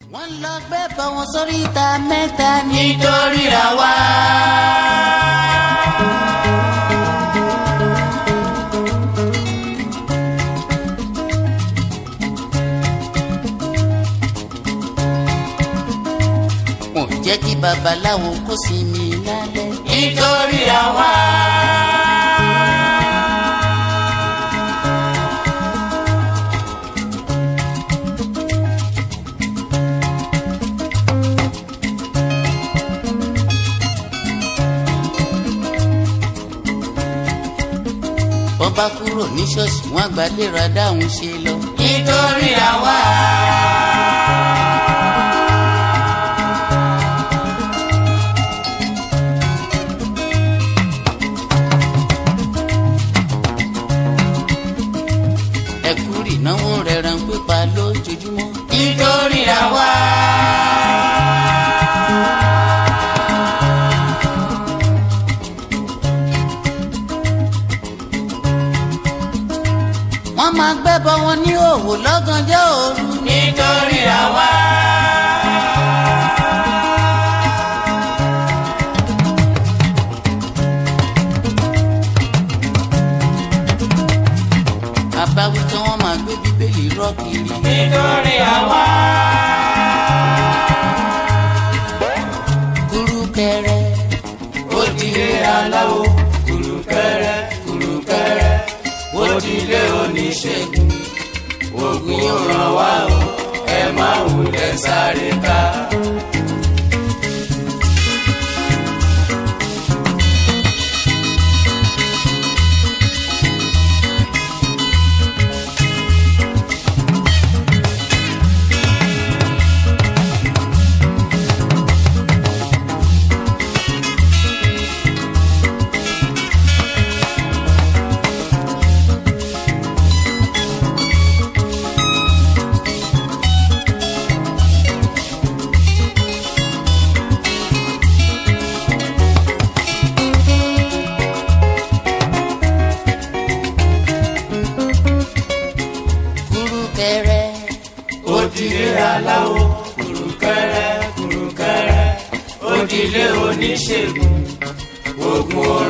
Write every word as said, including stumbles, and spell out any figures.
wọ́n lọ gbé bọ̀ wọn sórí ìta mẹ́ta nítorí àwa. wọ́n jẹ́ kí babaláwo kó sinmi lálẹ́ nítorí àwa. wọ́n bá kúrò ní ṣọ́ọ̀ṣì wọ́n àgbàlérò adáhùn ṣe lọ nítorí àwa. ẹ̀kúrì náwó rẹ̀ ràn pípa lójoojúmọ́ nítorí àwa. wọ́n máa gbẹ́bọ wọn ní òwò lọ́gànjọ́ òru nítorí àwa. àbáwí tí wọ́n máa gbé bíbélì rọ́ kiri nítorí àwa. kùrùkẹrẹ ó di ilé aláwo kùrùkẹrẹ kùrùkẹrẹ ó di ilé oníṣègùn ògùn yóò ràn wá o ẹ má wulẹ̀ sáré ká. kùrùkẹrẹ òdìlé aláwo kùrùkẹrẹ kùrùkẹrẹ òdìlé oníṣègùn ògùn